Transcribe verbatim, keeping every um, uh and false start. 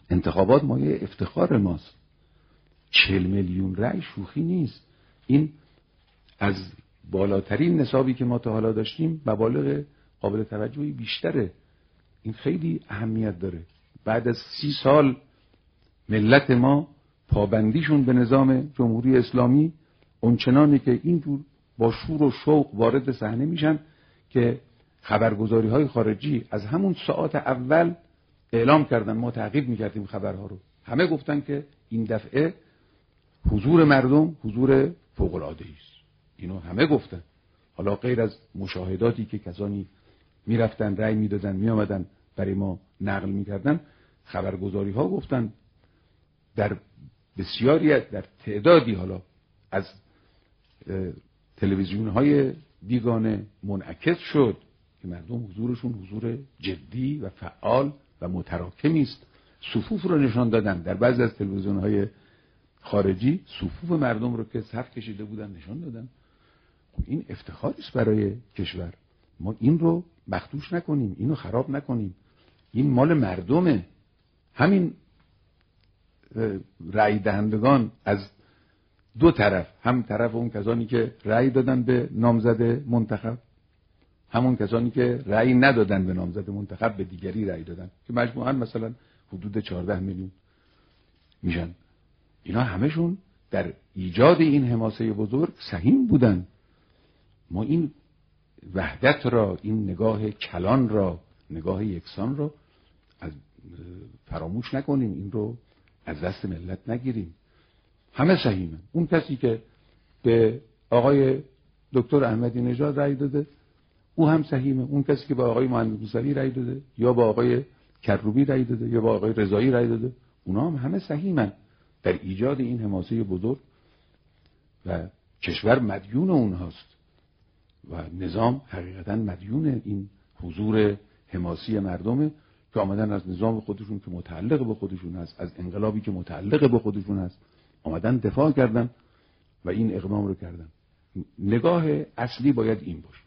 انتخابات مایه افتخار ماست. چهل میلیون رأی شوخی نیست. این از بالاترین نصابی که ما تا حالا داشتیم مبالغ قابل توجهی بیشتره. این خیلی اهمیت داره. بعد از سی سال ملت ما پابندیشون به نظام جمهوری اسلامی اونچنانی که اینجور با شور و شوق وارد صحنه میشن که خبرگزاری های خارجی از همون ساعات اول اعلام کردن ما تعقیب میکردیم خبرها رو. همه گفتن که این دفعه حضور مردم حضور فوق‌العاده‌ای است. اینو همه گفتن. حالا غیر از مشاهداتی که کسانی میرفتن رأی میدادن میآمدن برای ما نقل میکردن، خبرگزاری ها گفتن در بسیاری در تعدادی حالا از تلویزیون های بیگانه منعکس شد که مردم حضورشون حضور جدی و فعال و متراکمی است. صفوف رو نشان دادن. در بعضی از تلویزیون های خارجی صفوف مردم رو که صف کشیده بودن نشان دادن. این افتخاری است برای کشور. ما این رو مخدوش نکنیم، اینو خراب نکنیم. این مال مردمه. همین رأی دهندگان از دو طرف، هم طرف اون کسانی که رأی دادن به نامزد منتخب، همون کسانی که رأی ندادن به نامزد منتخب به دیگری رأی دادن که مجموعاً مثلا حدود چهارده میلیون میشن. اینا همشون در ایجاد این حماسه بزرگ سهیم بودن. ما این وحدت را، این نگاه کلان را، نگاه یکسان را از فراموش نکنیم. این رو از دست ملت نگیریم. همه سهیمن. اون کسی که به آقای دکتر احمدی نژاد رأی داده او هم سهیمه. اون کسی که به آقای مهندس موسوی رأی داده یا با آقای کروبی رأی داده یا با آقای رضایی رأی داده اونا هم همه سهیمن در ایجاد این حماسه بزرگ و کشور مدیون اونهاست و نظام حقیقتا مدیون این حضور حماسی مردمه که آمدن از نظام خودشون که متعلق به خودشون هست، از انقلابی که متعلق به خودشون هست آمدن دفاع کردن و این اقدام رو کردن. نگاه اصلی باید این باشه.